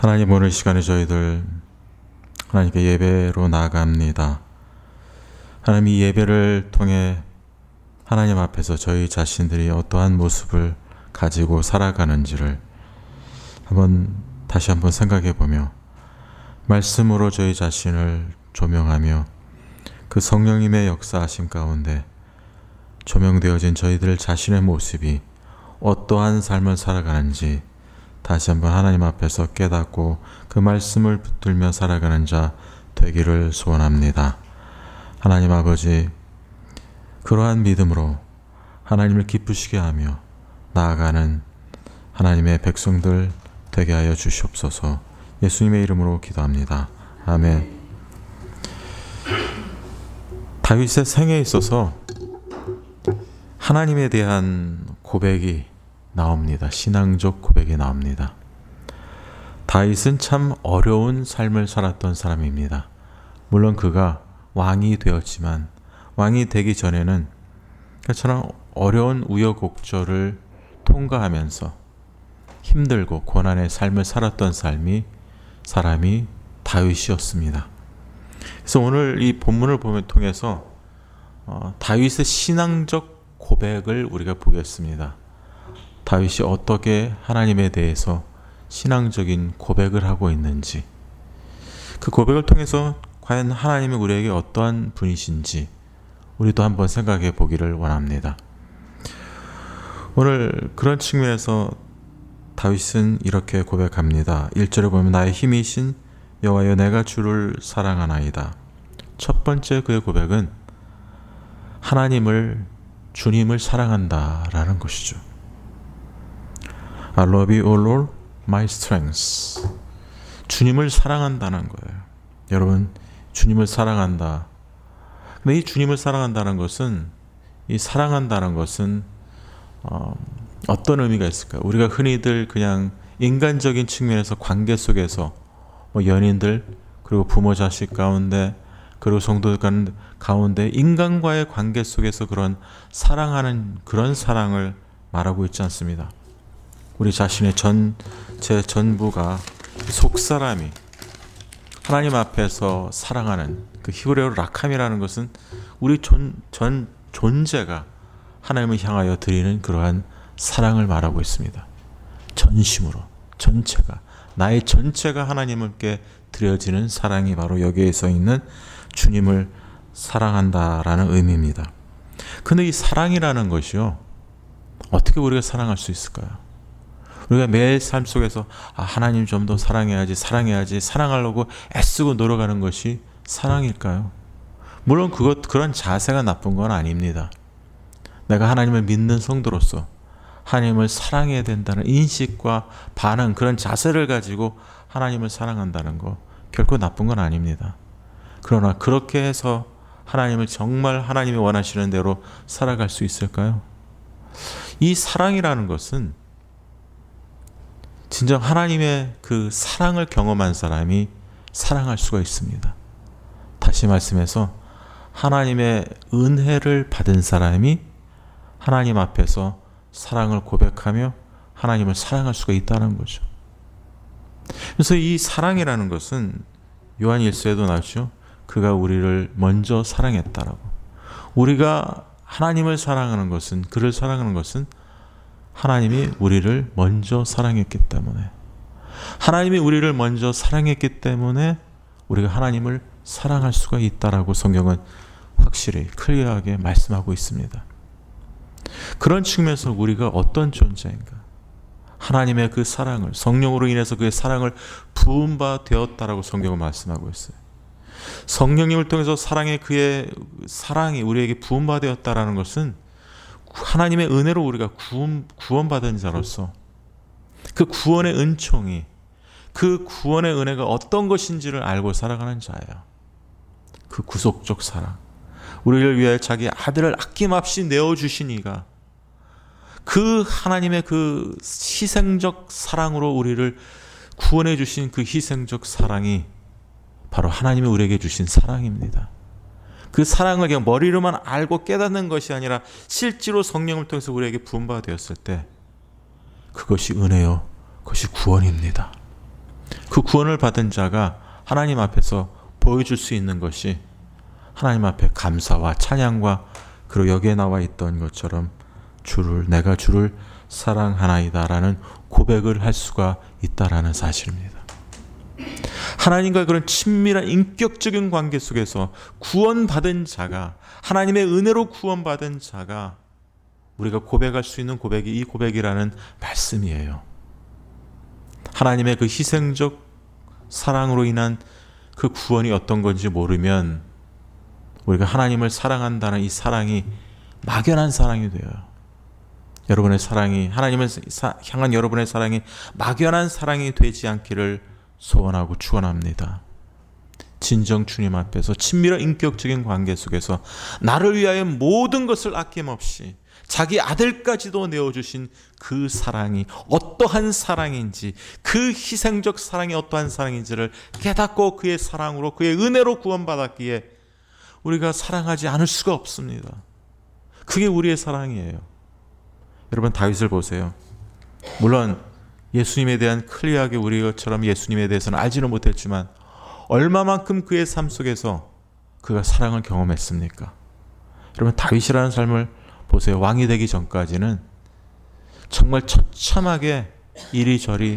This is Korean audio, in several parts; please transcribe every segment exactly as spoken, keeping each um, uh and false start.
하나님, 오늘 시간에 저희들 하나님께 예배로 나아갑니다. 하나님, 이 예배를 통해 하나님 앞에서 저희 자신들이 어떠한 모습을 가지고 살아가는지를 한번 다시 한번 생각해 보며 말씀으로 저희 자신을 조명하며 그 성령님의 역사하심 가운데 조명되어진 저희들 자신의 모습이 어떠한 삶을 살아가는지 다시 한번 하나님 앞에서 깨닫고 그 말씀을 붙들며 살아가는 자 되기를 소원합니다. 하나님 아버지, 그러한 믿음으로 하나님을 기쁘시게 하며 나아가는 하나님의 백성들 되게 하여 주시옵소서. 예수님의 이름으로 기도합니다. 아멘. 다윗의 생애에 있어서 하나님에 대한 고백이 나옵니다. 신앙적 고백이 나옵니다. 다윗은 참 어려운 삶을 살았던 사람입니다. 물론 그가 왕이 되었지만 왕이 되기 전에는 그처럼 어려운 우여곡절을 통과하면서 힘들고 고난의 삶을 살았던 삶이 사람이 다윗이었습니다. 그래서 오늘 이 본문을 보면 통해서 어, 다윗의 신앙적 고백을 우리가 보겠습니다. 다윗이 어떻게 하나님에 대해서 신앙적인 고백을 하고 있는지, 그 고백을 통해서 과연 하나님이 우리에게 어떠한 분이신지 우리도 한번 생각해 보기를 원합니다. 오늘 그런 측면에서 다윗은 이렇게 고백합니다. 일 절에 보면 나의 힘이신 여호와여, 내가 주를 사랑하나이다. 첫 번째 그의 고백은 하나님을, 주님을 사랑한다라는 것이죠. I love you, O Lord, my strength. 주님을 사랑한다는 거예요. 여러분, 주님을 사랑한다. 근데 이 주님을 사랑한다는 것은, 이 사랑한다는 것은 어, 어떤 의미가 있을까요? 우리가 흔히들 그냥 인간적인 측면에서 관계 속에서 뭐 연인들, 그리고 부모 자식 가운데, 그리고 성도 가운데 인간과의 관계 속에서 그런 사랑하는 그런 사랑을 말하고 있지 않습니다. 우리 자신의 전체 전부가 속사람이 하나님 앞에서 사랑하는 그 히브리어로 라캄이라는 것은 우리 전, 전 존재가 하나님을 향하여 드리는 그러한 사랑을 말하고 있습니다. 전심으로, 전체가, 나의 전체가 하나님께 드려지는 사랑이 바로 여기에 서 있는 주님을 사랑한다라는 의미입니다. 근데 이 사랑이라는 것이요, 어떻게 우리가 사랑할 수 있을까요? 우리가 매일 삶 속에서 아, 하나님 좀 더 사랑해야지, 사랑해야지, 사랑하려고 애쓰고 노력하는 것이 사랑일까요? 물론 그것, 그런 자세가 나쁜 건 아닙니다. 내가 하나님을 믿는 성도로서 하나님을 사랑해야 된다는 인식과 반응, 그런 자세를 가지고 하나님을 사랑한다는 거 결코 나쁜 건 아닙니다. 그러나 그렇게 해서 하나님을 정말 하나님이 원하시는 대로 살아갈 수 있을까요? 이 사랑이라는 것은 진정 하나님의 그 사랑을 경험한 사람이 사랑할 수가 있습니다. 다시 말씀해서 하나님의 은혜를 받은 사람이 하나님 앞에서 사랑을 고백하며 하나님을 사랑할 수가 있다는 거죠. 그래서 이 사랑이라는 것은 요한 일서에도 나오죠. 그가 우리를 먼저 사랑했다라고. 우리가 하나님을 사랑하는 것은, 그를 사랑하는 것은 하나님이 우리를 먼저 사랑했기 때문에, 하나님이 우리를 먼저 사랑했기 때문에 우리가 하나님을 사랑할 수가 있다라고 성경은 확실히 클리어하게 말씀하고 있습니다. 그런 측면에서 우리가 어떤 존재인가, 하나님의 그 사랑을, 성령으로 인해서 그의 사랑을 부은 바 되었다라고 성경은 말씀하고 있어요. 성령님을 통해서 사랑의 그의 사랑이 우리에게 부은 바 되었다라는 것은 하나님의 은혜로 우리가 구원, 구원받은 자로서 그 구원의 은총이, 그 구원의 은혜가 어떤 것인지를 알고 살아가는 자예요. 그 구속적 사랑, 우리를 위해 자기 아들을 아낌없이 내어주신 이가, 그 하나님의 그 희생적 사랑으로 우리를 구원해 주신 그 희생적 사랑이 바로 하나님이 우리에게 주신 사랑입니다. 그 사랑을 그냥 머리로만 알고 깨닫는 것이 아니라 실제로 성령을 통해서 우리에게 부음바 되었을 때 그것이 은혜요, 그것이 구원입니다. 그 구원을 받은 자가 하나님 앞에서 보여줄 수 있는 것이 하나님 앞에 감사와 찬양과 그리고 여기에 나와 있던 것처럼 주를 내가 주를 사랑하나이다라는 고백을 할 수가 있다라는 사실입니다. 하나님과 그런 친밀한 인격적인 관계 속에서 구원받은 자가, 하나님의 은혜로 구원받은 자가 우리가 고백할 수 있는 고백이 이 고백이라는 말씀이에요. 하나님의 그 희생적 사랑으로 인한 그 구원이 어떤 건지 모르면 우리가 하나님을 사랑한다는 이 사랑이 막연한 사랑이 돼요. 여러분의 사랑이, 하나님을 향한 여러분의 사랑이 막연한 사랑이 되지 않기를 소원하고 축원합니다. 진정 주님 앞에서 친밀한 인격적인 관계 속에서 나를 위하여 모든 것을 아낌없이 자기 아들까지도 내어주신 그 사랑이 어떠한 사랑인지, 그 희생적 사랑이 어떠한 사랑인지를 깨닫고 그의 사랑으로, 그의 은혜로 구원받았기에 우리가 사랑하지 않을 수가 없습니다. 그게 우리의 사랑이에요. 여러분, 다윗을 보세요. 물론 예수님에 대한 클리어하게 우리처럼 예수님에 대해서는 알지는 못했지만 얼마만큼 그의 삶 속에서 그가 사랑을 경험했습니까? 여러분, 다윗이라는 삶을 보세요. 왕이 되기 전까지는 정말 처참하게 이리저리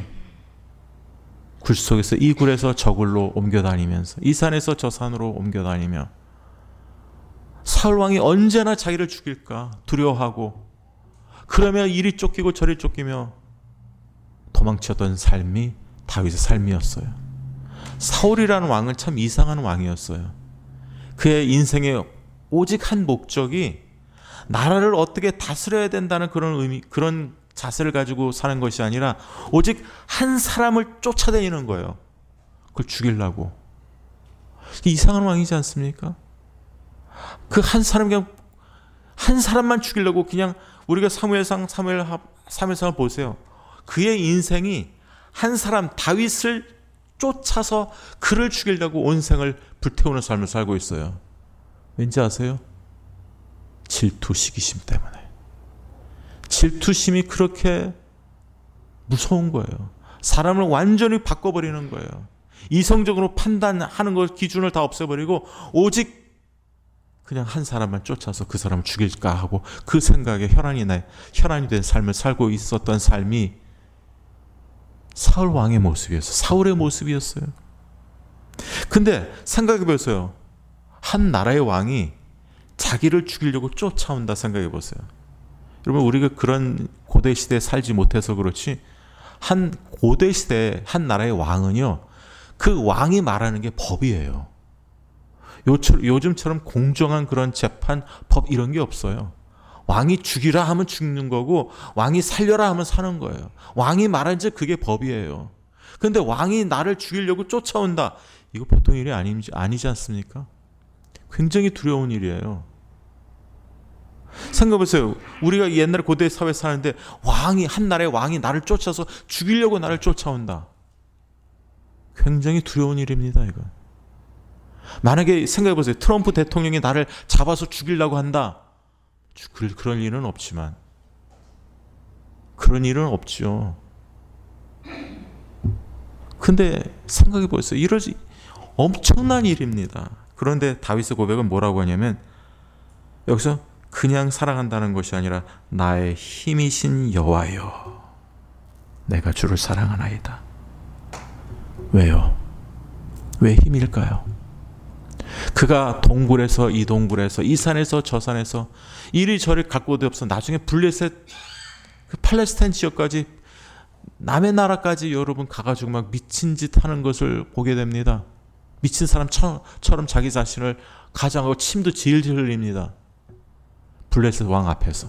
굴 속에서 이 굴에서 저 굴로 옮겨다니면서 이 산에서 저 산으로 옮겨다니며 사울 왕이 언제나 자기를 죽일까 두려워하고, 그러면 이리 쫓기고 저리 쫓기며 도망쳤던 삶이 다윗의 삶이었어요. 사울이라는 왕은 참 이상한 왕이었어요. 그의 인생의 오직 한 목적이 나라를 어떻게 다스려야 된다는 그런 의미, 그런 자세를 가지고 사는 것이 아니라 오직 한 사람을 쫓아다니는 거예요. 그걸 죽이려고. 이상한 왕이지 않습니까? 그 한 사람, 그냥 한 사람만 죽이려고, 그냥 우리가 사무엘상, 사무엘, 사무엘상을 보세요. 그의 인생이 한 사람 다윗을 쫓아서 그를 죽이려고 온 생을 불태우는 삶을 살고 있어요. 왠지 아세요? 질투, 시기심 때문에. 질투심이 그렇게 무서운 거예요. 사람을 완전히 바꿔버리는 거예요. 이성적으로 판단하는 것, 기준을 다 없애버리고 오직 그냥 한 사람만 쫓아서 그 사람을 죽일까 하고 그 생각에 혈안이 나, 혈안이 된 삶을 살고 있었던 삶이 사울 왕의 모습이었어요. 사울의 모습이었어요. 근데 생각해 보세요. 한 나라의 왕이 자기를 죽이려고 쫓아온다 생각해 보세요. 여러분, 우리가 그런 고대 시대에 살지 못해서 그렇지, 한 고대 시대 한 나라의 왕은요, 그 왕이 말하는 게 법이에요. 요즘처럼 공정한 그런 재판, 법 이런 게 없어요. 왕이 죽이라 하면 죽는 거고 왕이 살려라 하면 사는 거예요. 왕이 말하지 그게 법이에요. 그런데 왕이 나를 죽이려고 쫓아온다. 이거 보통 일이 아니지, 아니지 않습니까? 굉장히 두려운 일이에요. 생각해보세요. 우리가 옛날에 고대 사회에 사는데 왕이, 한 나라의 왕이 나를 쫓아서 죽이려고 나를 쫓아온다. 굉장히 두려운 일입니다, 이거. 만약에 생각해보세요. 트럼프 대통령이 나를 잡아서 죽이려고 한다. 그럴 일은 없지만, 그런 일은 없죠. 근데 생각해보세요. 이럴 엄청난 일입니다. 그런데 다윗의 고백은 뭐라고 하냐면, 여기서 그냥 사랑한다는 것이 아니라 나의 힘이신 여호와여, 내가 주를 사랑하나이다. 왜요? 왜 힘일까요? 그가 동굴에서 이 동굴에서 이 산에서 저 산에서 이리저리 갈 곳이 없어 나중에 블레셋, 그 팔레스타인 지역까지, 남의 나라까지 여러분 가가지고 막 미친 짓 하는 것을 보게 됩니다. 미친 사람처럼 자기 자신을 가장하고 침도 질질 흘립니다. 블레셋 왕 앞에서,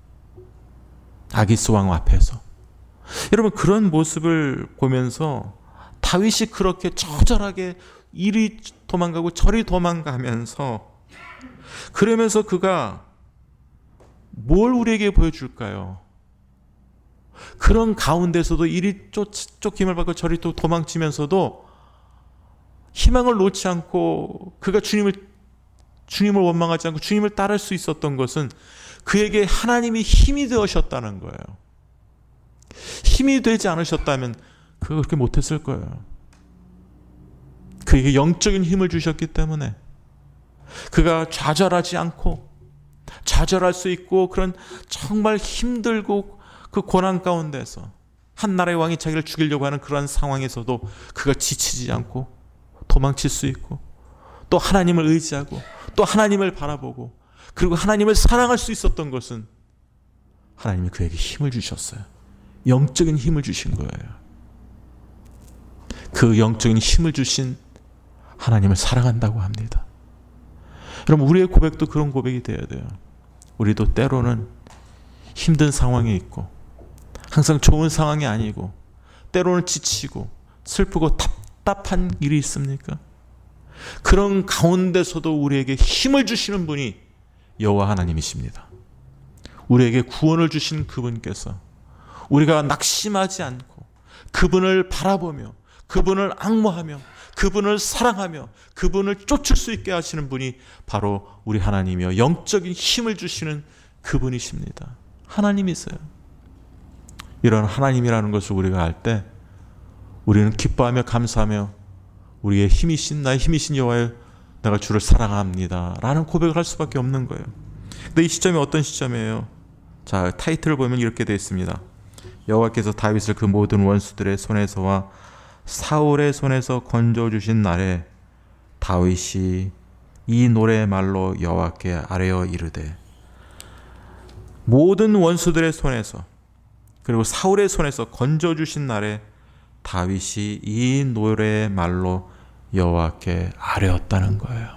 아기스 왕 앞에서. 여러분, 그런 모습을 보면서 다윗이 그렇게 처절하게 이리 도망가고 저리 도망가면서, 그러면서 그가 뭘 우리에게 보여줄까요? 그런 가운데서도 이리 쫓, 쫓김을 받고 저리 또 도망치면서도 희망을 놓지 않고, 그가 주님을 주님을 원망하지 않고 주님을 따를 수 있었던 것은 그에게 하나님이 힘이 되셨다는 거예요. 힘이 되지 않으셨다면 그가 그렇게 못했을 거예요. 그에게 영적인 힘을 주셨기 때문에 그가 좌절하지 않고 좌절할 수 있고 그런 정말 힘들고 그 고난 가운데서 한 나라의 왕이 자기를 죽이려고 하는 그런 상황에서도 그가 지치지 않고 도망칠 수 있고 또 하나님을 의지하고 또 하나님을 바라보고 그리고 하나님을 사랑할 수 있었던 것은 하나님이 그에게 힘을 주셨어요. 영적인 힘을 주신 거예요. 그 영적인 힘을 주신 하나님을 사랑한다고 합니다. 여러분, 우리의 고백도 그런 고백이 되어야 돼요. 우리도 때로는 힘든 상황에 있고 항상 좋은 상황이 아니고 때로는 지치고 슬프고 답답한 일이 있습니까? 그런 가운데서도 우리에게 힘을 주시는 분이 여호와 하나님이십니다. 우리에게 구원을 주신 그분께서 우리가 낙심하지 않고 그분을 바라보며 그분을 앙모하며 그분을 사랑하며 그분을 쫓을 수 있게 하시는 분이 바로 우리 하나님이요 영적인 힘을 주시는 그분이십니다. 하나님이세요. 이런 하나님이라는 것을 우리가 알 때 우리는 기뻐하며 감사하며 우리의 힘이신 나의 힘이신 여호와여 내가 주를 사랑합니다 라는 고백을 할 수밖에 없는 거예요. 근데 이 시점이 어떤 시점이에요? 자, 타이틀을 보면 이렇게 되어 있습니다. 여호와께서 다윗을 그 모든 원수들의 손에서와 사울의 손에서 건져주신 날에 다윗이 이 노래의 말로 여호와께 아뢰어 이르되, 모든 원수들의 손에서 그리고 사울의 손에서 건져주신 날에 다윗이 이 노래의 말로 여호와께 아뢰었다는 거예요.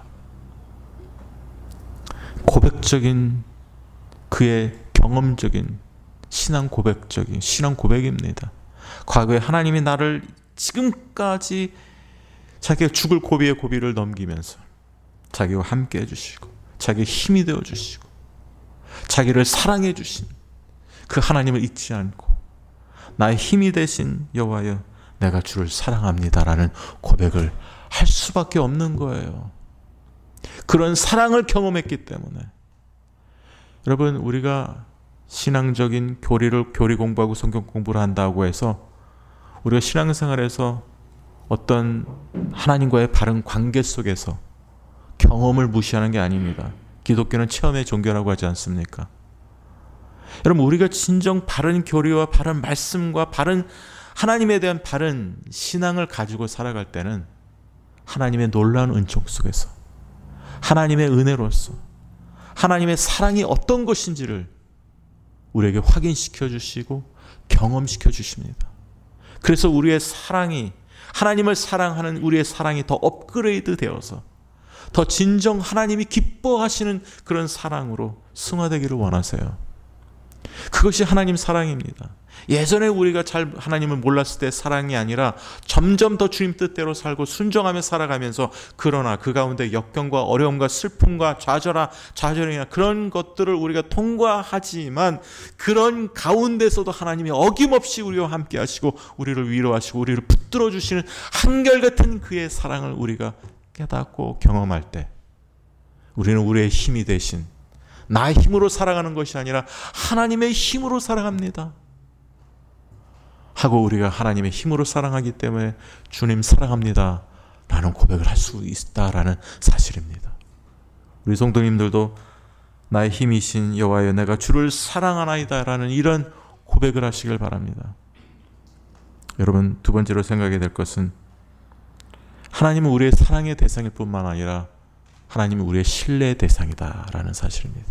고백적인 그의 경험적인 신앙 고백적인 신앙 고백입니다. 과거에 하나님이 나를 지금까지 자기가 죽을 고비의 고비를 넘기면서 자기와 함께 해주시고 자기의 힘이 되어주시고 자기를 사랑해 주신 그 하나님을 잊지 않고 나의 힘이 되신 여호와여 내가 주를 사랑합니다라는 고백을 할 수밖에 없는 거예요. 그런 사랑을 경험했기 때문에. 여러분, 우리가 신앙적인 교리를 교리 공부하고 성경 공부를 한다고 해서 우리가 신앙생활에서 어떤 하나님과의 바른 관계 속에서 경험을 무시하는 게 아닙니다. 기독교는 체험의 종교라고 하지 않습니까? 여러분, 우리가 진정 바른 교리와 바른 말씀과 바른 하나님에 대한 바른 신앙을 가지고 살아갈 때는 하나님의 놀라운 은총 속에서 하나님의 은혜로서 하나님의 사랑이 어떤 것인지를 우리에게 확인시켜 주시고 경험시켜 주십니다. 그래서 우리의 사랑이 하나님을 사랑하는 우리의 사랑이 더 업그레이드 되어서 더 진정 하나님이 기뻐하시는 그런 사랑으로 승화되기를 원하세요. 그것이 하나님 사랑입니다. 예전에 우리가 잘 하나님을 몰랐을 때 사랑이 아니라 점점 더 주님 뜻대로 살고 순종하며 살아가면서 그러나 그 가운데 역경과 어려움과 슬픔과 좌절아, 좌절이나 그런 것들을 우리가 통과하지만 그런 가운데서도 하나님이 어김없이 우리와 함께 하시고 우리를 위로하시고 우리를 붙들어 주시는 한결같은 그의 사랑을 우리가 깨닫고 경험할 때 우리는 우리의 힘이 되신 나의 힘으로 살아가는 것이 아니라 하나님의 힘으로 살아갑니다 하고 우리가 하나님의 힘으로 살아가기 때문에 주님 사랑합니다 라는 고백을 할 수 있다라는 사실입니다. 우리 성도님들도 나의 힘이신 여호와여 내가 주를 사랑하나이다 라는 이런 고백을 하시길 바랍니다. 여러분, 두 번째로 생각해야 될 것은 하나님은 우리의 사랑의 대상일 뿐만 아니라 하나님은 우리의 신뢰의 대상이다 라는 사실입니다.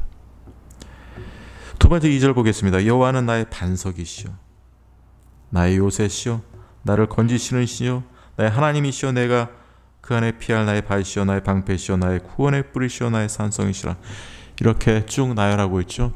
두 번째 이 절 보겠습니다. 여호와는 나의 반석이시오 나의 요새시오 나를 건지시는 시오 나의 하나님이시오 내가 그 안에 피할 나의 발시오 나의 방패시오 나의 구원의 뿌리시오 나의 산성이시라. 이렇게 쭉 나열하고 있죠.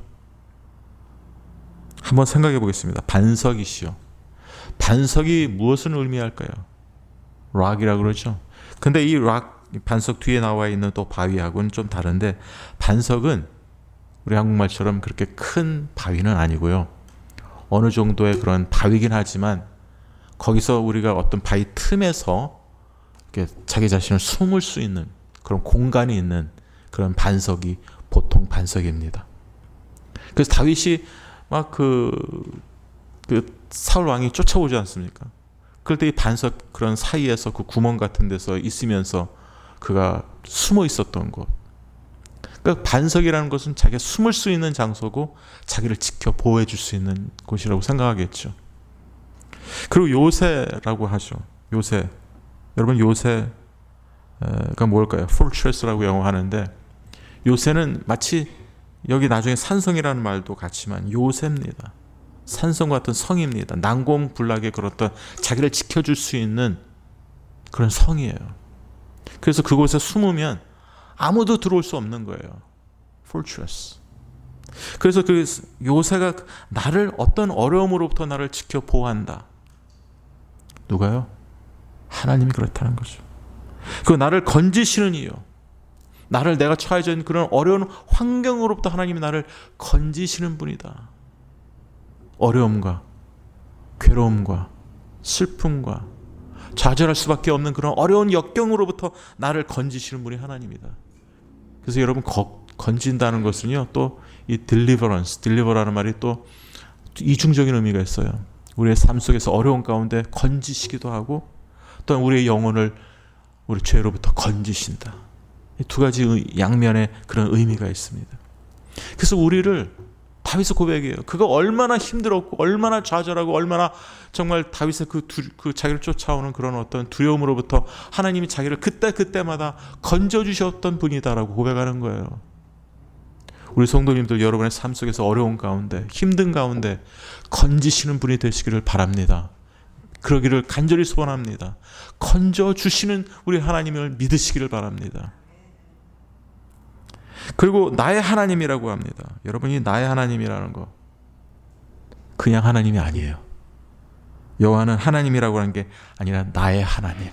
한번 생각해 보겠습니다. 반석이시오. 반석이 무엇을 의미할까요? 락이라고 그러죠. 근데 이 락 반석 뒤에 나와 있는 또 바위하고는 좀 다른데, 반석은 우리 한국말처럼 그렇게 큰 바위는 아니고요. 어느 정도의 그런 바위긴 하지만 거기서 우리가 어떤 바위 틈에서 이렇게 자기 자신을 숨을 수 있는 그런 공간이 있는 그런 반석이 보통 반석입니다. 그래서 다윗이 막 그 그 사울 왕이 쫓아오지 않습니까? 그럴 때 이 반석 그런 사이에서 그 구멍 같은 데서 있으면서 그가 숨어 있었던 곳. 그러니까 반석이라는 것은 자기가 숨을 수 있는 장소고 자기를 지켜 보호해 줄 수 있는 곳이라고 생각하겠죠. 그리고 요새라고 하죠. 요새. 여러분 요새가 뭘까요? fortress라고 영어 하는데 요새는 마치 여기 나중에 산성이라는 말도 같지만 요새입니다. 산성 같은 성입니다. 난공불락의 그런 어떤 자기를 지켜줄 수 있는 그런 성이에요. 그래서 그곳에 숨으면 아무도 들어올 수 없는 거예요. fortress. 그래서 그 요새가 나를 어떤 어려움으로부터 나를 지켜 보호한다. 누가요? 하나님이 그렇다는 거죠. 그 나를 건지시는 이유. 나를 내가 처해져 있는 그런 어려운 환경으로부터 하나님이 나를 건지시는 분이다. 어려움과 괴로움과 슬픔과 좌절할 수밖에 없는 그런 어려운 역경으로부터 나를 건지시는 분이 하나님이다. 그래서 여러분 거, 건진다는 것은요, 또 이 deliverance, deliver라는 말이 또 이중적인 의미가 있어요. 우리의 삶 속에서 어려운 가운데 건지시기도 하고 또한 우리의 영혼을 우리 죄로부터 건지신다. 이 두 가지 양면의 그런 의미가 있습니다. 그래서 우리를 다윗의 고백이에요. 그가 얼마나 힘들었고 얼마나 좌절하고 얼마나 정말 다윗의 그, 두, 그 자기를 쫓아오는 그런 어떤 두려움으로부터 하나님이 자기를 그때 그때마다 건져주셨던 분이다라고 고백하는 거예요. 우리 성도님들 여러분의 삶 속에서 어려운 가운데 힘든 가운데 건지시는 분이 되시기를 바랍니다. 그러기를 간절히 소원합니다. 건져주시는 우리 하나님을 믿으시기를 바랍니다. 그리고 나의 하나님이라고 합니다. 여러분이 나의 하나님이라는 거 그냥 하나님이 아니에요. 여호와는 하나님이라고 하는 게 아니라 나의 하나님.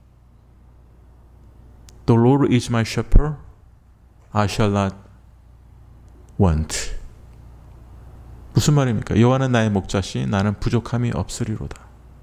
The Lord is my shepherd, I shall not want. 무슨 말입니까? 여호와는 나의 목자시 나는 부족함이 없으리로다.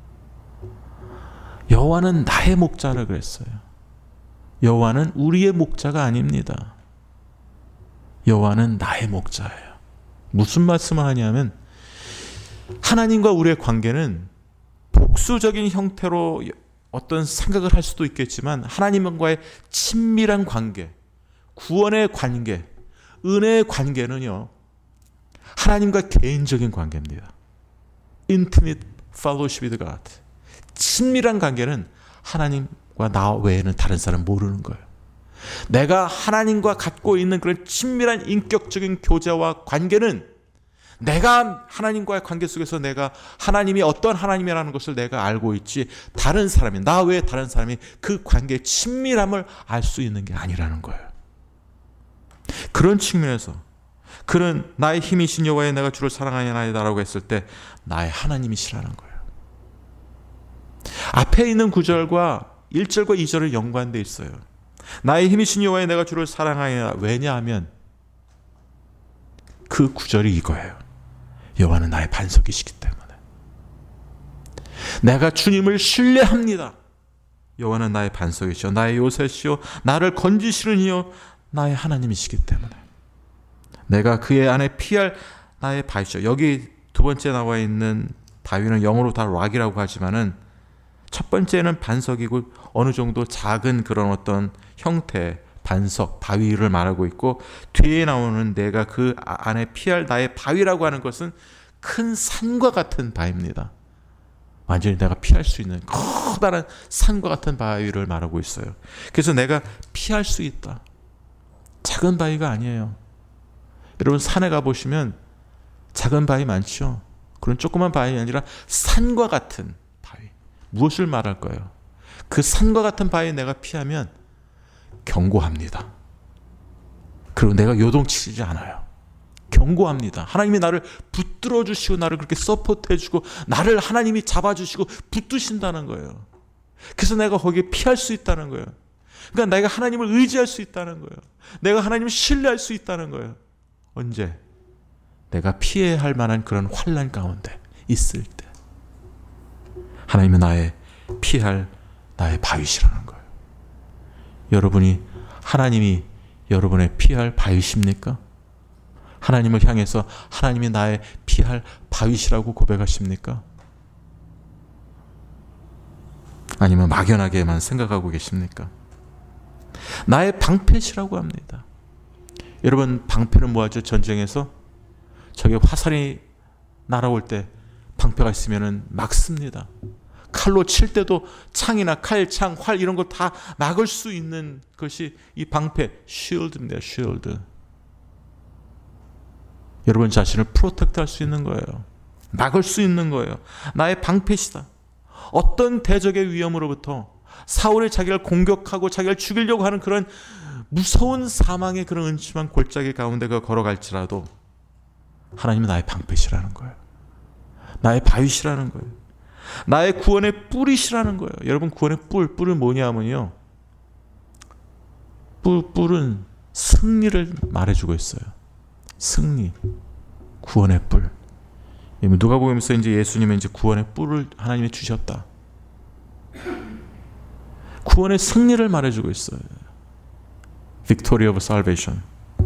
여호와는 나의 목자라 그랬어요. 여호와는 우리의 목자가 아닙니다. 여호와는 나의 목자예요. 무슨 말씀을 하냐면 하나님과 우리의 관계는 복수적인 형태로 어떤 생각을 할 수도 있겠지만 하나님과의 친밀한 관계, 구원의 관계, 은혜의 관계는요 하나님과 개인적인 관계입니다. Intimate fellowship with God. 친밀한 관계는 하나님과 나 외에는 다른 사람 모르는 거예요. 내가 하나님과 갖고 있는 그런 친밀한 인격적인 교제와 관계는 내가 하나님과의 관계 속에서 내가 하나님이 어떤 하나님이라는 것을 내가 알고 있지 다른 사람이 나 외에 다른 사람이 그 관계의 친밀함을 알 수 있는 게 아니라는 거예요. 그런 측면에서 그는 나의 힘이신 여호와의 내가 주를 사랑하나이다라고 했을 때 나의 하나님이시라는 거예요. 앞에 있는 구절과 일 절과 이 절은 연관되어 있어요. 나의 힘이신 여호와의 내가 주를 사랑하나이다. 왜냐하면 그 구절이 이거예요. 여호와는 나의 반석이시기 때문에 내가 주님을 신뢰합니다. 여호와는 나의 반석이시오 나의 요새시오 나를 건지시는 이요 나의 하나님이시기 때문에 내가 그의 안에 피할 나의 바위시오. 여기 두 번째 나와 있는 바위는 영어로 다 락이라고 하지만은 첫 번째는 반석이고 어느 정도 작은 그런 어떤 형태 반석, 바위를 말하고 있고 뒤에 나오는 내가 그 안에 피할 나의 바위라고 하는 것은 큰 산과 같은 바위입니다. 완전히 내가 피할 수 있는 커다란 산과 같은 바위를 말하고 있어요. 그래서 내가 피할 수 있다. 작은 바위가 아니에요. 여러분 산에 가보시면 작은 바위 많죠. 그런 조그만 바위 아니라 산과 같은 바위. 무엇을 말할 거예요? 그 산과 같은 바위에 내가 피하면 경고합니다. 그리고 내가 요동치지 않아요. 경고합니다. 하나님이 나를 붙들어 주시고 나를 그렇게 서포트해 주고 나를 하나님이 잡아주시고 붙드신다는 거예요. 그래서 내가 거기에 피할 수 있다는 거예요. 그러니까 내가 하나님을 의지할 수 있다는 거예요. 내가 하나님을 신뢰할 수 있다는 거예요. 언제? 내가 피해야 할 만한 그런 환난 가운데 있을 때 하나님은 나의 피할 나의 바위시라는 거예요. 여러분이 하나님이 여러분의 피할 바위십니까? 하나님을 향해서 하나님이 나의 피할 바위시라고 고백하십니까? 아니면 막연하게만 생각하고 계십니까? 나의 방패시라고 합니다. 여러분, 방패는 뭐하죠? 전쟁에서 적의 화살이 날아올 때 방패가 있으면 막습니다. 칼로 칠 때도 창이나 칼, 창, 활 이런 걸 다 막을 수 있는 것이 이 방패, shield입니다. shield. 여러분 자신을 프로텍트 할 수 있는 거예요. 막을 수 있는 거예요. 나의 방패시다. 어떤 대적의 위험으로부터, 사울이 자기를 공격하고 자기를 죽이려고 하는 그런 무서운 사망의 그런 음침한 골짜기 가운데 그 걸어갈지라도 하나님은 나의 방패시라는 거예요. 나의 바위시라는 거예요. 나의 구원의 뿔이시라는 거예요. 여러분, 구원의 뿔, 뿔은 뭐냐면요, 뿔, 뿔은 승리를 말해주고 있어요. 승리, 구원의 뿔. 누가복음에서 이제 예수님은 이제 구원의 뿔을 하나님이 주셨다. 구원의 승리를 말해주고 있어요. Victory of salvation.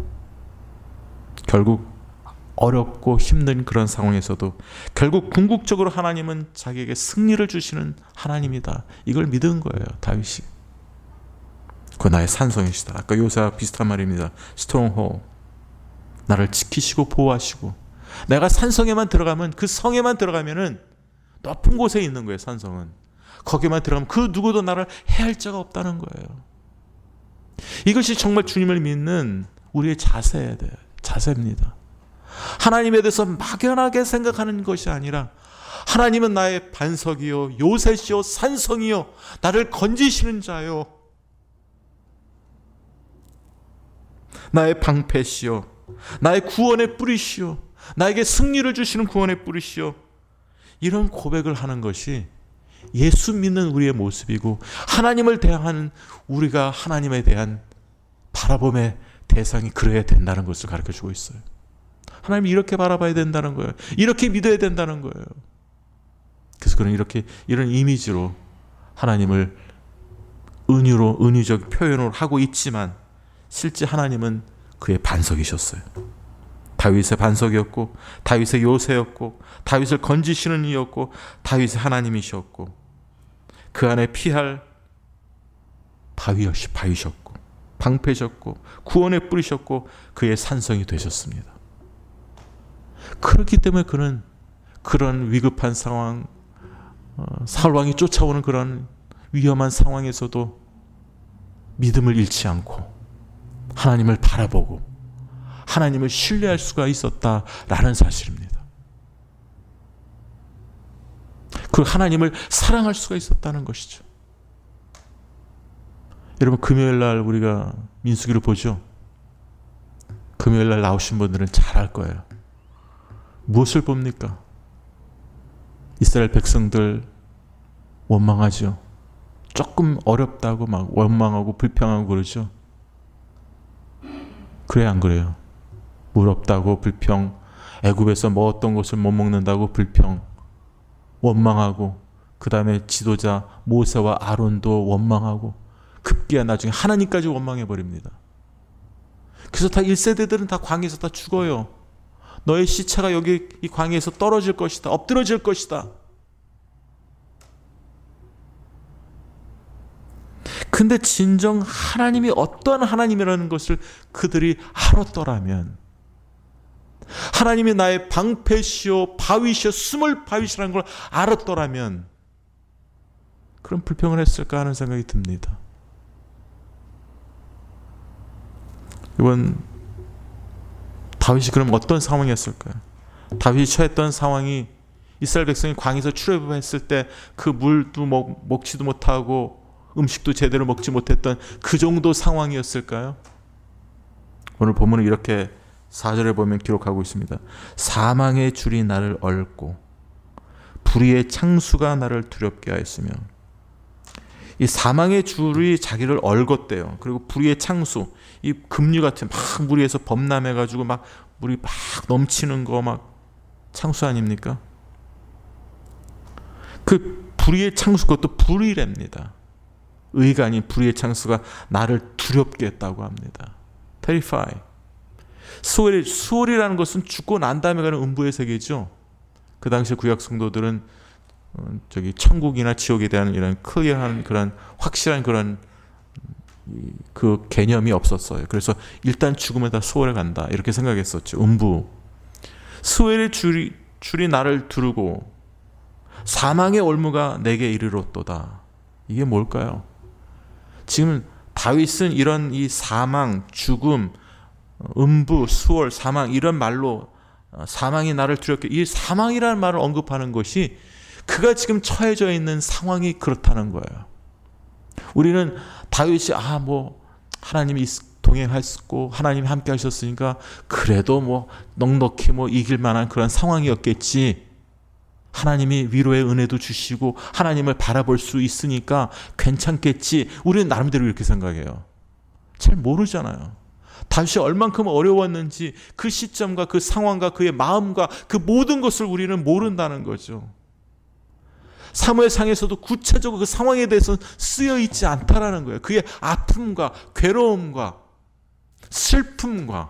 결국 어렵고 힘든 그런 상황에서도 결국 궁극적으로 하나님은 자기에게 승리를 주시는 하나님이다. 이걸 믿은 거예요, 다윗이. 그 나의 산성이시다. 아까 요새와 비슷한 말입니다. 스트롱홀. 나를 지키시고 보호하시고, 내가 산성에만 들어가면, 그 성에만 들어가면은 높은 곳에 있는 거예요. 산성은 거기만 들어가면 그 누구도 나를 해할 자가 없다는 거예요. 이것이 정말 주님을 믿는 우리의 자세에 대해 자세입니다. 하나님에 대해서 막연하게 생각하는 것이 아니라, 하나님은 나의 반석이요 요새시요 산성이요 나를 건지시는 자요 나의 방패시요 나의 구원의 뿌리시요 나에게 승리를 주시는 구원의 뿌리시요. 이런 고백을 하는 것이 예수 믿는 우리의 모습이고, 하나님을 대하는 우리가 하나님에 대한 바라봄의 대상이 그래야 된다는 것을 가르쳐주고 있어요. 하나님 이렇게 바라봐야 된다는 거예요. 이렇게 믿어야 된다는 거예요. 그래서 그는 이렇게 이런 이미지로 하나님을 은유로 은유적 표현을 하고 있지만, 실제 하나님은 그의 반석이셨어요. 다윗의 반석이었고, 다윗의 요새였고, 다윗을 건지시는 이였고, 다윗의 하나님이셨고, 그 안에 피할 바위였시 바위셨고, 방패셨고, 구원의 뿌리셨고, 그의 산성이 되셨습니다. 그렇기 때문에 그는 그런 위급한 상황, 사울 왕이 쫓아오는 그런 위험한 상황에서도 믿음을 잃지 않고 하나님을 바라보고 하나님을 신뢰할 수가 있었다라는 사실입니다. 그 하나님을 사랑할 수가 있었다는 것이죠. 여러분, 금요일 날 우리가 민수기를 보죠. 금요일 날 나오신 분들은 잘 알 거예요. 무엇을 봅니까? 이스라엘 백성들 원망하죠. 조금 어렵다고 막 원망하고 불평하고 그러죠. 그래, 안 그래요? 물 없다고 불평, 애굽에서 먹었던 것을 못 먹는다고 불평, 원망하고, 그 다음에 지도자 모세와 아론도 원망하고, 급기야 나중에 하나님까지 원망해버립니다. 그래서 다 일 세대들은 다 광야에서 다 죽어요. 너의 시체가 여기 이 광야에서 떨어질 것이다. 엎드러질 것이다. 근데 진정 하나님이 어떠한 하나님이라는 것을 그들이 알았더라면, 하나님이 나의 방패시오 바위시오 숨을 바위시라는 걸 알았더라면 그런 불평을 했을까 하는 생각이 듭니다. 이번 다윗이 그럼 어떤 상황이었을까요? 다윗이 처했던 상황이 이스라엘 백성이 광야에서 출애굽했을 때 그 물도 먹, 먹지도 못하고 음식도 제대로 먹지 못했던 그 정도 상황이었을까요? 오늘 본문은 이렇게 사 절에 보면 기록하고 있습니다. 사망의 줄이 나를 얽고 불의의 창수가 나를 두렵게 하였으며, 이 사망의 줄이 자기를 얽었대요. 그리고 불의의 창수, 이 급류 같은 막 물 위에서 범람해가지고 막 물이 막 넘치는 거 막 창수 아닙니까? 그 불의의 창수, 그것도 불의랍니다. 의가 아닌 불의의 창수가 나를 두렵게 했다고 합니다. terrify. 수월, 수월이라는 것은 죽고 난 다음에 가는 음부의 세계죠. 그 당시 구약 성도들은 저기 천국이나 지옥에 대한 이런 클리어한 그런 확실한 그런 그 개념이 없었어요. 그래서 일단 죽음에다 수월에 간다 이렇게 생각했었죠. 음부 스웰의 줄이, 줄이 나를 두르고 사망의 올무가 내게 이르렀도다. 이게 뭘까요? 지금 다윗은 이런 이 사망, 죽음, 음부, 수월, 사망 이런 말로 사망이 나를 두렵게 이 사망이라는 말을 언급하는 것이 그가 지금 처해져 있는 상황이 그렇다는 거예요. 우리는 다윗이 아 뭐 하나님이 동행하셨고 하나님이 함께 하셨으니까 그래도 뭐 넉넉히 뭐 이길 만한 그런 상황이었겠지. 하나님이 위로의 은혜도 주시고 하나님을 바라볼 수 있으니까 괜찮겠지. 우리는 나름대로 이렇게 생각해요. 잘 모르잖아요. 다윗이 얼만큼 어려웠는지 그 시점과 그 상황과 그의 마음과 그 모든 것을 우리는 모른다는 거죠. 사무엘상에서도 구체적으로 그 상황에 대해서는 쓰여 있지 않다라는 거예요. 그의 아픔과 괴로움과 슬픔과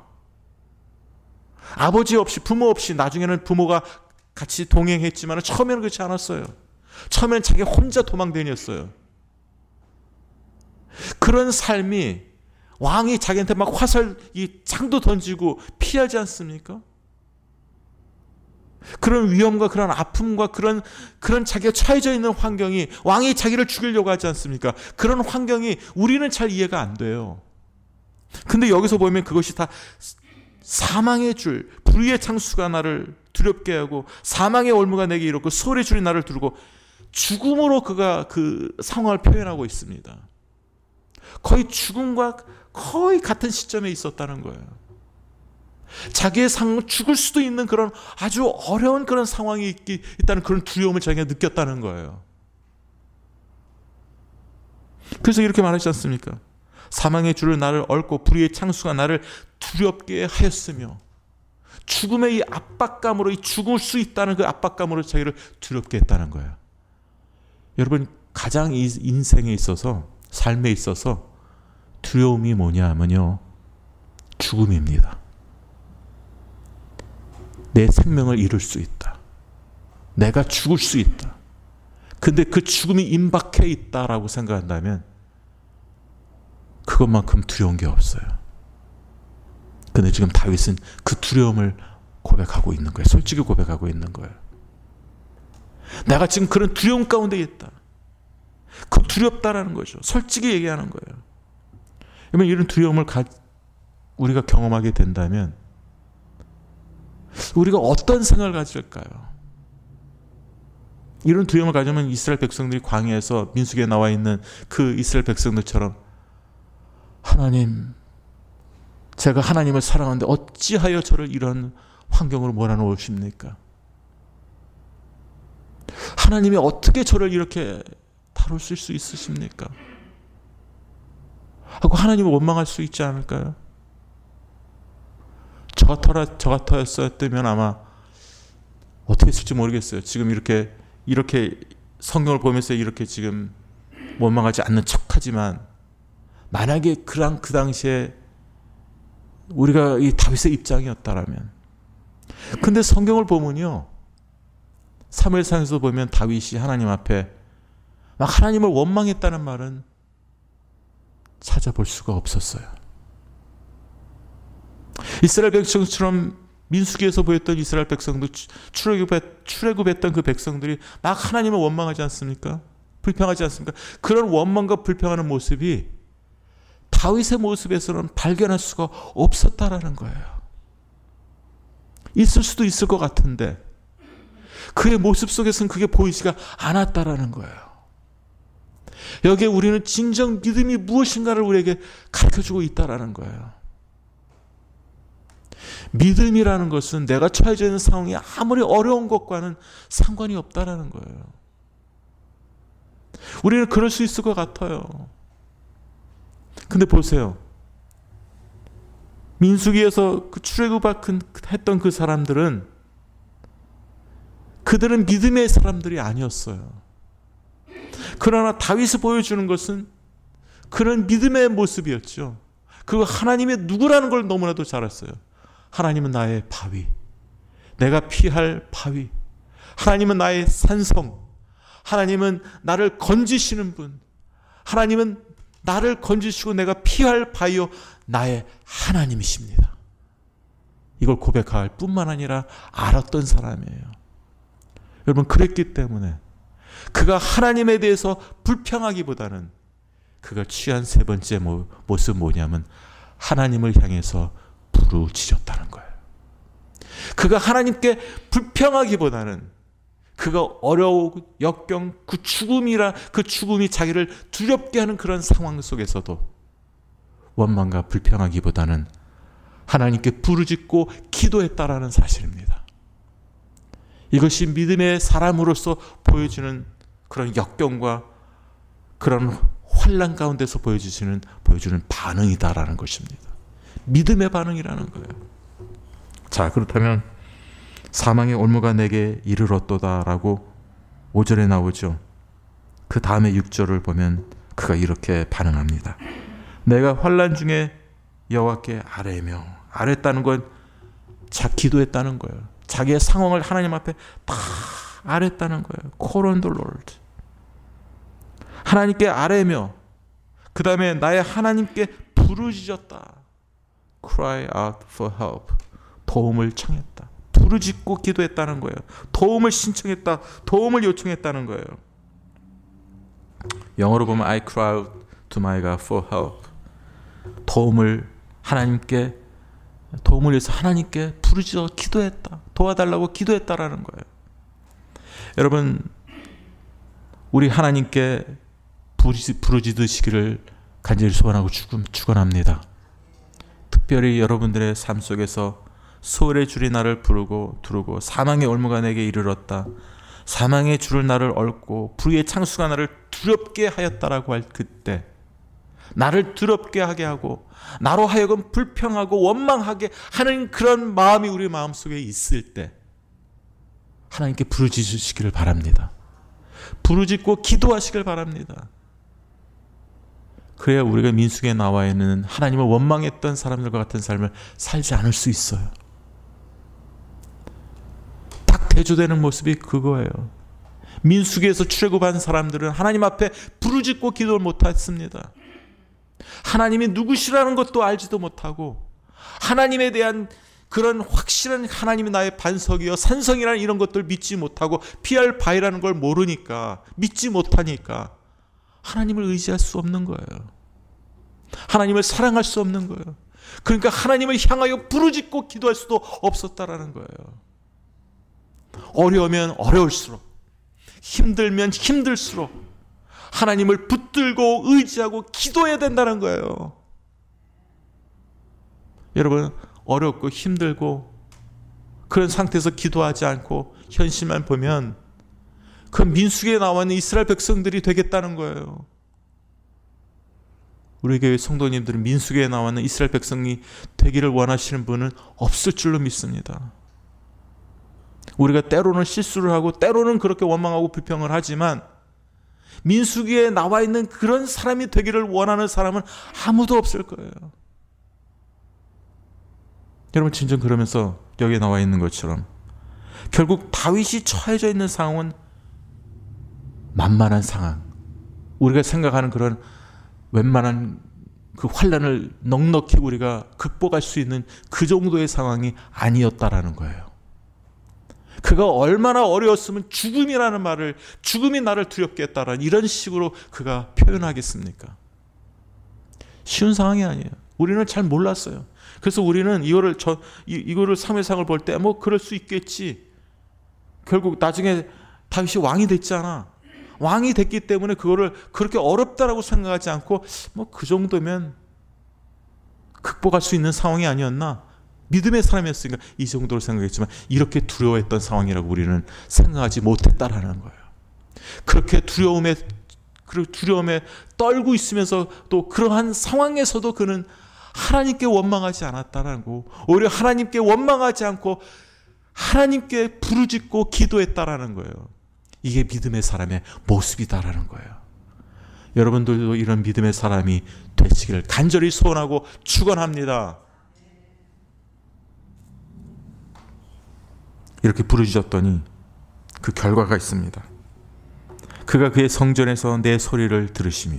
아버지 없이 부모 없이 나중에는 부모가 같이 동행했지만 처음에는 그렇지 않았어요. 처음에는 자기 혼자 도망다녔어요. 그런 삶이 왕이 자기한테 막 화살 이 창도 던지고 피하지 않습니까? 그런 위험과 그런 아픔과 그런 그런 자기가 처해져 있는 환경이 왕이 자기를 죽이려고 하지 않습니까? 그런 환경이 우리는 잘 이해가 안 돼요. 근데 여기서 보면 그것이 다 사망의 줄, 불의의 창수가 나를 두렵게 하고 사망의 올무가 내게 이렇고 수월의 줄이 나를 두르고 죽음으로 그가 그 상황을 표현하고 있습니다. 거의 죽음과 거의 같은 시점에 있었다는 거예요. 자기의 상 죽을 수도 있는 그런 아주 어려운 그런 상황이 있기, 있다는 그런 두려움을 자기가 느꼈다는 거예요. 그래서 이렇게 말하지 않습니까? 사망의 줄을 나를 얽고 불의의 창수가 나를 두렵게 하였으며 죽음의 이 압박감으로 이 죽을 수 있다는 그 압박감으로 자기를 두렵게 했다는 거예요. 여러분 가장 이 인생에 있어서 삶에 있어서 두려움이 뭐냐 하면요 죽음입니다. 내 생명을 잃을 수 있다. 내가 죽을 수 있다. 근데 그 죽음이 임박해 있다라고 생각한다면 그것만큼 두려운 게 없어요. 근데 지금 다윗은 그 두려움을 고백하고 있는 거예요. 솔직히 고백하고 있는 거예요. 내가 지금 그런 두려움 가운데 있다. 그 두렵다라는 거죠. 솔직히 얘기하는 거예요. 그러면 이런 두려움을 가, 우리가 경험하게 된다면 우리가 어떤 생각을 가질까요? 이런 두려움을 가지면 이스라엘 백성들이 광야에서 민수기에 나와 있는 그 이스라엘 백성들처럼 하나님, 제가 하나님을 사랑하는데 어찌하여 저를 이런 환경으로 몰아넣으십니까? 하나님이 어떻게 저를 이렇게 다루실 수 있으십니까? 하고 하나님을 원망할 수 있지 않을까요? 저 같아라, 저 같았었다면 아마 어떻게 했을지 모르겠어요. 지금 이렇게 이렇게 성경을 보면서 이렇게 지금 원망하지 않는 척하지만 만약에 그랑 그 당시에 우리가 이 다윗의 입장이었다라면, 근데 성경을 보면요 사무엘상에서 보면 다윗이 하나님 앞에 막 하나님을 원망했다는 말은 찾아볼 수가 없었어요. 이스라엘 백성처럼 민수기에서 보였던 이스라엘 백성들, 출애굽했, 출애굽했던 그 백성들이 막 하나님을 원망하지 않습니까? 불평하지 않습니까? 그런 원망과 불평하는 모습이 다윗의 모습에서는 발견할 수가 없었다라는 거예요. 있을 수도 있을 것 같은데 그의 모습 속에서는 그게 보이지가 않았다라는 거예요. 여기에 우리는 진정 믿음이 무엇인가를 우리에게 가르쳐주고 있다라는 거예요. 믿음이라는 것은 내가 처해져 있는 상황이 아무리 어려운 것과는 상관이 없다라는 거예요. 우리는 그럴 수 있을 것 같아요. 근데 보세요. 민수기에서 그 출애굽했던 그 사람들은 그들은 믿음의 사람들이 아니었어요. 그러나 다윗이 보여주는 것은 그런 믿음의 모습이었죠. 그리고 하나님의 누구라는 걸 너무나도 잘 알았어요. 하나님은 나의 바위, 내가 피할 바위, 하나님은 나의 산성, 하나님은 나를 건지시는 분, 하나님은 나를 건지시고 내가 피할 바요 나의 하나님이십니다. 이걸 고백할 뿐만 아니라 알았던 사람이에요. 여러분, 그랬기 때문에 그가 하나님에 대해서 불평하기보다는 그가 취한 세 번째 모습 뭐냐면 하나님을 향해서 부르짖었다는 거예요. 그가 하나님께 불평하기보다는 그가 어려운 역경, 그 죽음이라 그 죽음이 자기를 두렵게 하는 그런 상황 속에서도 원망과 불평하기보다는 하나님께 부르짖고 기도했다라는 사실입니다. 이것이 믿음의 사람으로서 보여주는 그런 역경과 그런 환난 가운데서 보여주시는 보여주는 반응이다라는 것입니다. 믿음의 반응이라는 거예요. 자, 그렇다면 사망의 올무가 내게 이르렀도다라고 오 절에 나오죠. 그 다음에 육 절을 보면 그가 이렇게 반응합니다. 내가 환난 중에 여호와께 아뢰며, 아뢰었다는 건 자 기도했다는 거예요. 자기의 상황을 하나님 앞에 다 아뢰었다는 거예요. Call on the Lord. 하나님께 아뢰며 그 다음에 나의 하나님께 부르짖었다. Cry out for help. 도움을 청했다. 부르짖고 기도했다는 거예요. 도움을 신청했다. 도움을 요청했다는 거예요. 영어로 보면 I cry out to my God for help. 도움을 하나님께 도움을 위해서 하나님께 부르짖어 기도했다. 도와달라고 기도했다라는 거예요. 여러분, 우리 하나님께 부르짖으시기를 간절히 소원하고 축원합니다. 특별히 여러분들의 삶 속에서 소홀의 줄이 나를 부르고 두르고 사망의 올무가 내게 이르렀다. 사망의 줄을 나를 얽고 불의의 창수가 나를 두렵게 하였다라고 할 그때, 나를 두렵게 하게 하고 나로 하여금 불평하고 원망하게 하는 그런 마음이 우리 마음속에 있을 때 하나님께 부르짖으시기를 바랍니다. 부르짖고 기도하시길 바랍니다. 그래야 우리가 민수기에 나와 있는 하나님을 원망했던 사람들과 같은 삶을 살지 않을 수 있어요. 딱 대조되는 모습이 그거예요. 민수기에서 출애굽한 사람들은 하나님 앞에 부르짖고 기도를 못했습니다. 하나님이 누구시라는 것도 알지도 못하고 하나님에 대한 그런 확실한 하나님이 나의 반석이요 산성이라는 이런 것들 믿지 못하고 피할 바위라는 걸 모르니까, 믿지 못하니까 하나님을 의지할 수 없는 거예요. 하나님을 사랑할 수 없는 거예요. 그러니까 하나님을 향하여 부르짖고 기도할 수도 없었다라는 거예요. 어려우면 어려울수록, 힘들면 힘들수록 하나님을 붙들고 의지하고 기도해야 된다는 거예요. 여러분, 어렵고 힘들고 그런 상태에서 기도하지 않고 현실만 보면 그 민수기에 나와 있는 이스라엘 백성들이 되겠다는 거예요. 우리 교회 성도님들은 민수기에 나와 있는 이스라엘 백성이 되기를 원하시는 분은 없을 줄로 믿습니다. 우리가 때로는 실수를 하고 때로는 그렇게 원망하고 불평을 하지만 민수기에 나와 있는 그런 사람이 되기를 원하는 사람은 아무도 없을 거예요. 여러분, 진정 그러면서 여기에 나와 있는 것처럼 결국 다윗이 처해져 있는 상황은 만만한 상황, 우리가 생각하는 그런 웬만한 그 환난을 넉넉히 우리가 극복할 수 있는 그 정도의 상황이 아니었다라는 거예요. 그가 얼마나 어려웠으면 죽음이라는 말을, 죽음이 나를 두렵게 했다라는 이런 식으로 그가 표현하겠습니까? 쉬운 상황이 아니에요. 우리는 잘 몰랐어요. 그래서 우리는 이거를 저 이, 이거를 사무엘상을 볼 때 뭐 그럴 수 있겠지. 결국 나중에 다윗이 왕이 됐잖아. 왕이 됐기 때문에 그거를 그렇게 어렵다라고 생각하지 않고 뭐 그 정도면 극복할 수 있는 상황이 아니었나? 믿음의 사람이었으니까 이 정도로 생각했지만 이렇게 두려워했던 상황이라고 우리는 생각하지 못했다라는 거예요. 그렇게 두려움에 두려움에 떨고 있으면서 또 그러한 상황에서도 그는 하나님께 원망하지 않았다라는 거, 오히려 하나님께 원망하지 않고 하나님께 부르짖고 기도했다라는 거예요. 이게 믿음의 사람의 모습이다라는 거예요. 여러분들도 이런 믿음의 사람이 되시기를 간절히 소원하고 축원합니다. 이렇게 부르짖었더니 그 결과가 있습니다. 그가 그의 성전에서 내 소리를 들으시며.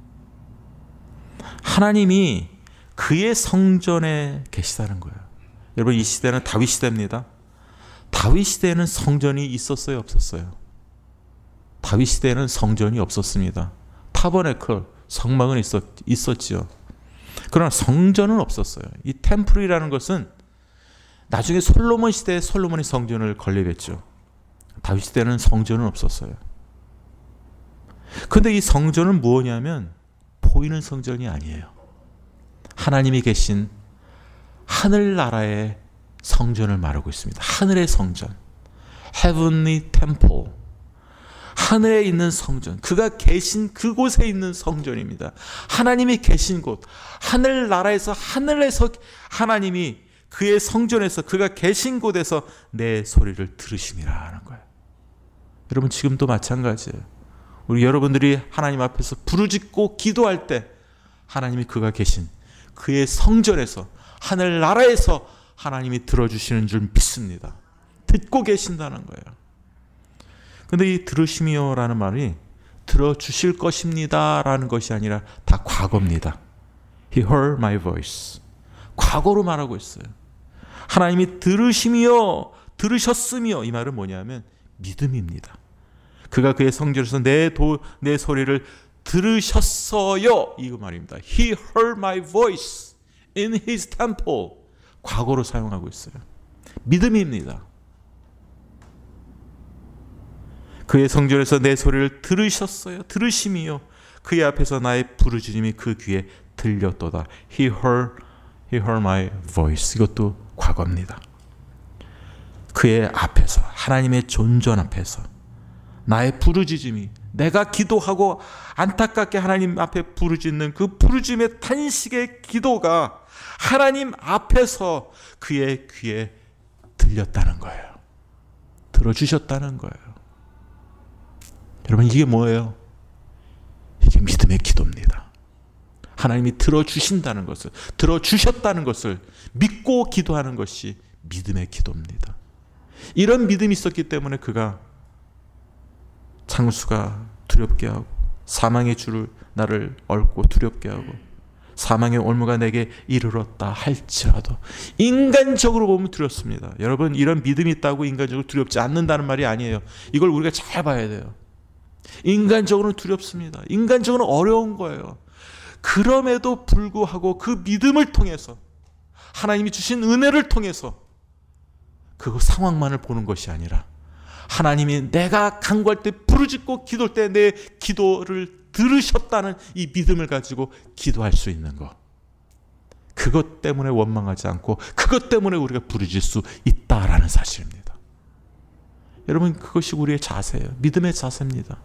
하나님이 그의 성전에 계시다는 거예요. 여러분, 이 시대는 다윗 시대입니다. 다윗 시대에는 성전이 있었어요, 없었어요? 다윗 시대에는 성전이 없었습니다. 타버네클, 성막은 있었, 있었지요. 그러나 성전은 없었어요. 이 템플이라는 것은 나중에 솔로몬 시대에 솔로몬이 성전을 건립했죠. 다윗 시대에는 성전은 없었어요. 그런데 이 성전은 무엇이냐면 보이는 성전이 아니에요. 하나님이 계신 하늘나라의 성전을 말하고 있습니다. 하늘의 성전, Heavenly Temple, 하늘에 있는 성전, 그가 계신 그곳에 있는 성전입니다. 하나님이 계신 곳, 하늘나라에서, 하늘에서 하나님이 그의 성전에서, 그가 계신 곳에서 내 소리를 들으심이라 하는 거예요. 여러분, 지금도 마찬가지예요. 우리 여러분들이 하나님 앞에서 부르짖고 기도할 때 하나님이 그가 계신 그의 성전에서, 하늘나라에서 하나님이 들어주시는 줄 믿습니다. 듣고 계신다는 거예요. 그런데 이 들으시며라는 말이 들어주실 것입니다 라는 것이 아니라 다 과거입니다. He heard my voice. 과거로 말하고 있어요. 하나님이 들으시며, 들으셨으며, 이 말은 뭐냐면 믿음입니다. 그가 그의 성전에서 내, 도, 내 소리를 들으셨어요, 이거 말입니다. He heard my voice in his temple. 과거로 사용하고 있어요. 믿음입니다. 그의 성전에서 내 소리를 들으셨어요. 들으심이요. 그의 앞에서 나의 부르짖음이 그 귀에 들렸도다. He heard, he heard my voice. 이것도 과거입니다. 그의 앞에서, 하나님의 존전 앞에서 나의 부르짖음이, 내가 기도하고 안타깝게 하나님 앞에 부르짖는 그 부르짖음의 탄식의 기도가 하나님 앞에서 그의 귀에 들렸다는 거예요. 들어주셨다는 거예요. 여러분, 이게 뭐예요? 이게 믿음의 기도입니다. 하나님이 들어주신다는 것을, 들어주셨다는 것을 믿고 기도하는 것이 믿음의 기도입니다. 이런 믿음이 있었기 때문에 그가 창수가 두렵게 하고, 사망의 줄을 나를 얽고 두렵게 하고, 사망의 올무가 내게 이르렀다 할지라도, 인간적으로 보면 두렵습니다. 여러분, 이런 믿음이 있다고 인간적으로 두렵지 않는다는 말이 아니에요. 이걸 우리가 잘 봐야 돼요. 인간적으로는 두렵습니다. 인간적으로는 어려운 거예요. 그럼에도 불구하고 그 믿음을 통해서, 하나님이 주신 은혜를 통해서 그 상황만을 보는 것이 아니라 하나님이 내가 간구할 때, 부르짖고 기도할 때 내 기도를 들으셨다는 이 믿음을 가지고 기도할 수 있는 것, 그것 때문에 원망하지 않고 그것 때문에 우리가 부르짖을 수 있다라는 사실입니다. 여러분, 그것이 우리의 자세예요. 믿음의 자세입니다.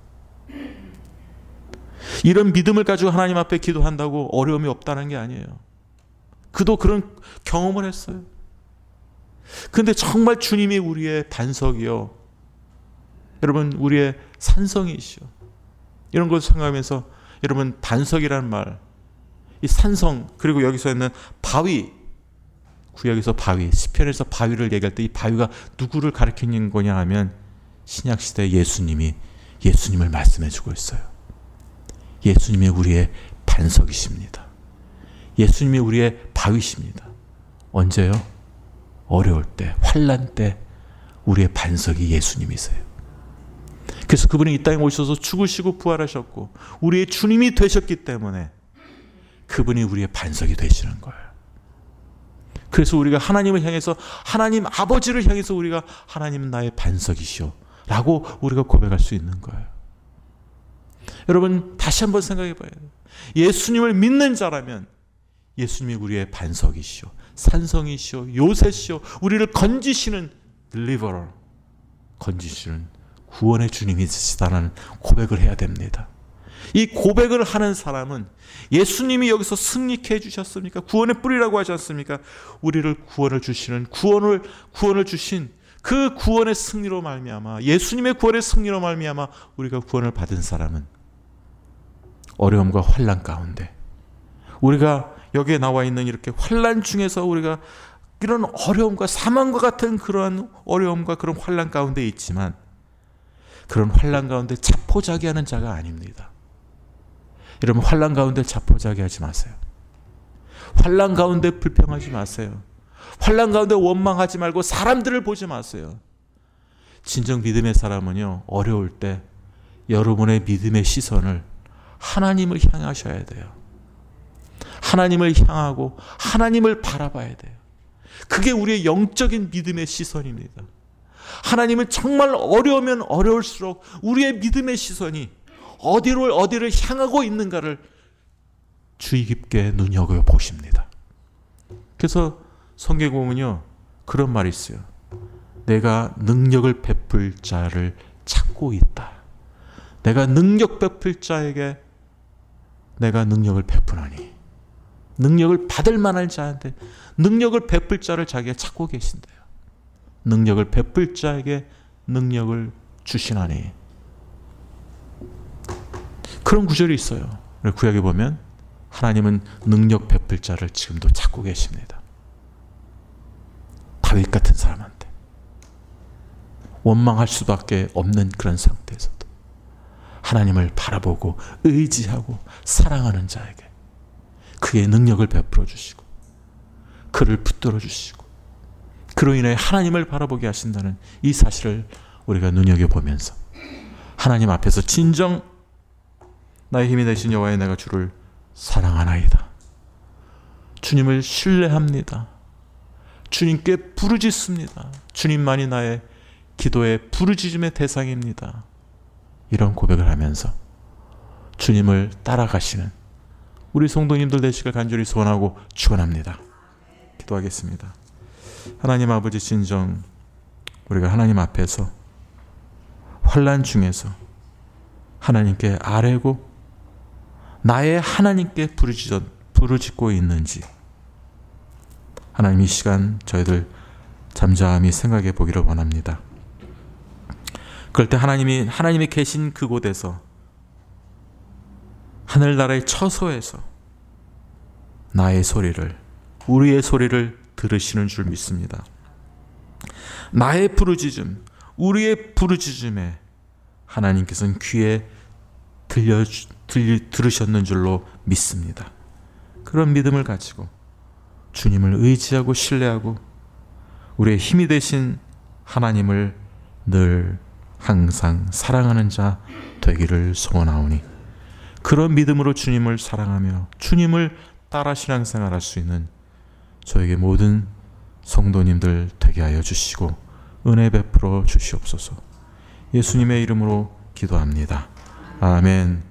이런 믿음을 가지고 하나님 앞에 기도한다고 어려움이 없다는 게 아니에요. 그도 그런 경험을 했어요. 그런데 정말 주님이 우리의 반석이요, 여러분, 우리의 산성이시오. 이런 것을 생각하면서 여러분, 반석이라는 말, 이 산성, 그리고 여기서 있는 바위, 구약에서 바위, 시편에서 바위를 얘기할 때 이 바위가 누구를 가리키는 거냐 하면 신약시대 예수님이, 예수님을 말씀해 주고 있어요. 예수님이 우리의 반석이십니다. 예수님이 우리의 바위십니다. 언제요? 어려울 때, 환난 때 우리의 반석이 예수님이세요. 그래서 그분이 이 땅에 오셔서 죽으시고 부활하셨고 우리의 주님이 되셨기 때문에 그분이 우리의 반석이 되시는 거예요. 그래서 우리가 하나님을 향해서, 하나님 아버지를 향해서 우리가 하나님은 나의 반석이시오 라고 우리가 고백할 수 있는 거예요. 여러분, 다시 한번 생각해 봐야 돼요. 예수님을 믿는 자라면 예수님이 우리의 반석이시오, 산성이시오, 요새시오, 우리를 건지시는 deliverer, 건지시는 구원의 주님이시다라는 고백을 해야 됩니다. 이 고백을 하는 사람은 예수님이 여기서 승리케 해주셨습니까? 구원의 뿌리라고 하지 않습니까? 우리를 구원을 주시는, 구원을 구원을 주신 그 구원의 승리로 말미암아, 예수님의 구원의 승리로 말미암아 우리가 구원을 받은 사람은 어려움과 환난 가운데, 우리가 여기에 나와 있는 이렇게 환난 중에서 우리가 이런 어려움과 사망과 같은 그러한 어려움과 그런 환난 가운데 있지만 그런 환난 가운데 자포자기하는 자가 아닙니다. 여러분, 환난 가운데 자포자기하지 마세요. 환난 가운데 불평하지 마세요. 환난 가운데 원망하지 말고 사람들을 보지 마세요. 진정 믿음의 사람은요, 어려울 때 여러분의 믿음의 시선을 하나님을 향하셔야 돼요. 하나님을 향하고 하나님을 바라봐야 돼요. 그게 우리의 영적인 믿음의 시선입니다. 하나님은 정말 어려우면 어려울수록 우리의 믿음의 시선이 어디로 어디를 향하고 있는가를 주의 깊게 눈여겨 보십니다. 그래서 성경공은요, 그런 말이 있어요. 내가 능력을 베풀 자를 찾고 있다. 내가 능력 베풀 자에게 내가 능력을 베푸나니, 능력을 받을 만한 자한테 능력을 베풀 자를 자기가 찾고 계신대요. 능력을 베풀 자에게 능력을 주시나니. 그런 구절이 있어요. 구약에 보면 하나님은 능력 베풀 자를 지금도 찾고 계십니다. 다윗 같은 사람한테 원망할 수밖에 없는 그런 상태에서도 하나님을 바라보고 의지하고 사랑하는 자에게 그의 능력을 베풀어 주시고 그를 붙들어 주시고 그로 인해 하나님을 바라보게 하신다는 이 사실을 우리가 눈여겨보면서 하나님 앞에서 진정 나의 힘이 되신 여호와의 내가 주를 사랑하나이다. 주님을 신뢰합니다. 주님께 부르짖습니다. 주님만이 나의 기도의 부르짖음의 대상입니다. 이런 고백을 하면서 주님을 따라가시는 우리 성도님들 되시길 간절히 소원하고 축원합니다. 기도하겠습니다. 하나님 아버지, 진정 우리가 하나님 앞에서 환난 중에서 하나님께 아뢰고 나의 하나님께 부르짖, 부르짖고 있는지 하나님 이 시간 저희들 잠잠히 생각해 보기를 원합니다. 그럴 때 하나님이 하나님이 계신 그곳에서 하늘나라의 처소에서 나의 소리를, 우리의 소리를 들으시는 줄 믿습니다. 나의 부르짖음, 우리의 부르짖음에 하나님께서는 귀에 들려, 들리, 들으셨는 줄로 믿습니다. 그런 믿음을 가지고 주님을 의지하고 신뢰하고 우리의 힘이 되신 하나님을 늘 항상 사랑하는 자 되기를 소원하오니, 그런 믿음으로 주님을 사랑하며 주님을 따라 신앙생활할 수 있는 저에게 모든 성도님들 되게 하여 주시고 은혜 베풀어 주시옵소서. 예수님의 이름으로 기도합니다. 아멘.